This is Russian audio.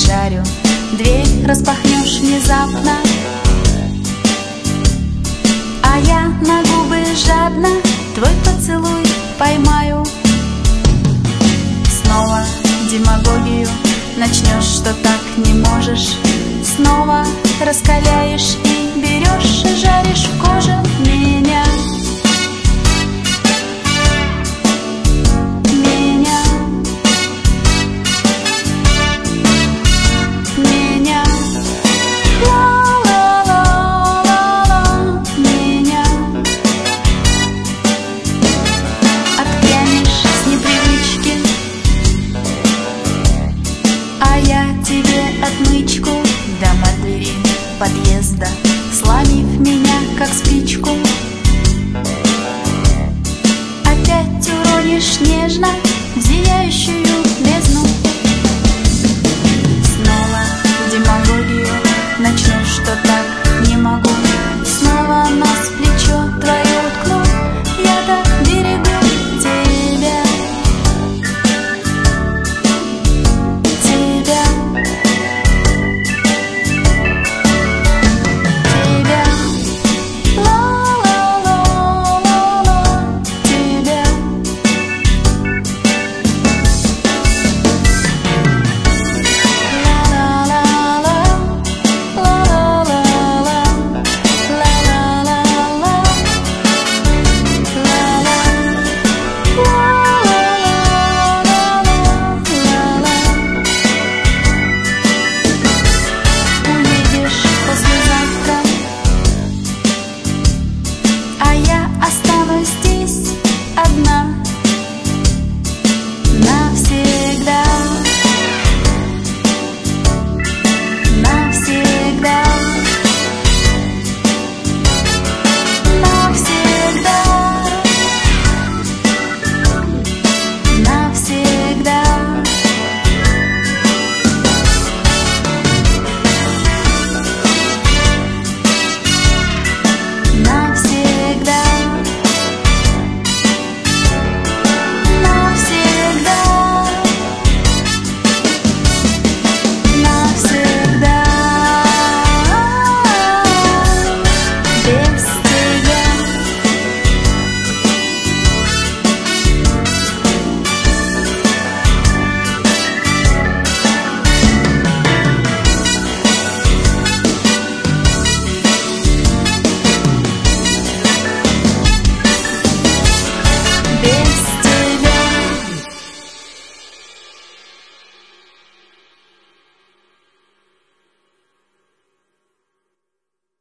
поджарю, дверь распахнешь внезапно, а я на губы жадно твой поцелуй поймаю. Снова демагогию начнешь, что так не можешь. Снова раскаляешь и берешь, и жаришь в коже меня. Отмычку дам от двери подъезда, сломив меня, как спичку. Опять уронишь нежно в зияющую бездну. Снова демагогию начну, что так не могу. Снова нос в плечо твое уткну, я-то берегу тебя. Останусь здесь одна.